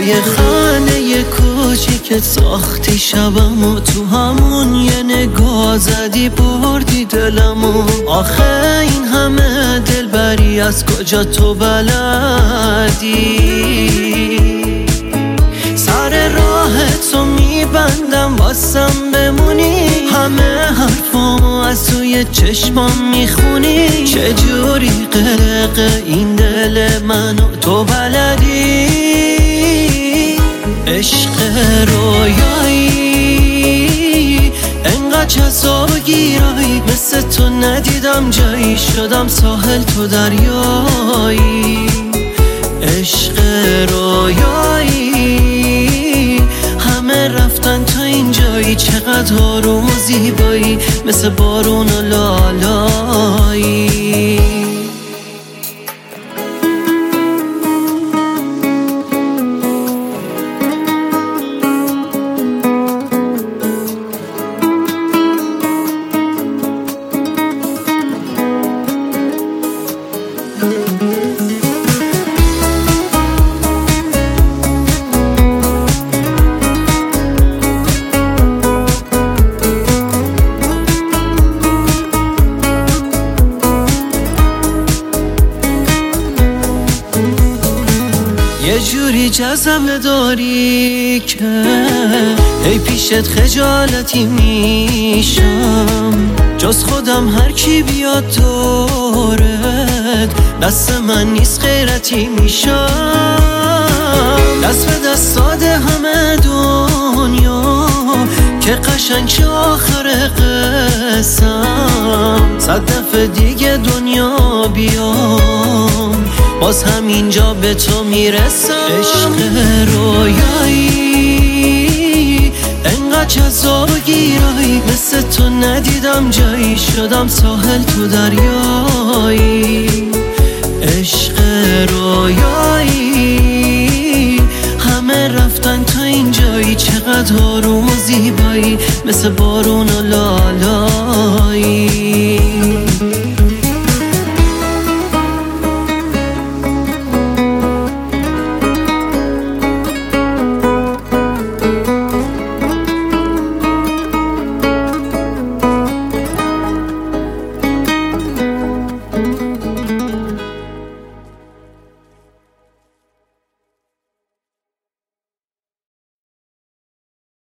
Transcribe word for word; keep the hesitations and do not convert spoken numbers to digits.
با یه خانه کوچیک ساختی شبمو، تو همون یه نگاه زدی بردی دلمو. آخه این همه دلبری از کجا تو بلدی؟ سر راه تو میبندم واسم بمونی، همه حرفامو از توی چشمام میخونی. چجوری غرق این دل منو تو بلدی؟ عشق رویایی انقدر جذاب و گیرایی، مثل تو ندیدم جایی، شدم ساحل تو دریایی. عشق رویایی همه رفتن تو اینجایی، چقدر آروم و زیبایی، مثل بارون و لالایی. یه جوری جذبه داری که ای پیشت خجالتی میشم، جز خودم هر کی بیاد دورت دست من نیست غیرتی میشم. دست به دست داده همه دنیا که قشنگ چه آخر قسم، صد دفعه دیگه دنیا بیام باز همینجا به تو میرسم. عشق رویایی انقدر جذاب و گیرایی، مثل تو ندیدم جایی، شدم ساحل تو دریایی. عشق رویایی همه رفتن تو اینجایی، چقدر آروم و زیبایی، مثل بارون و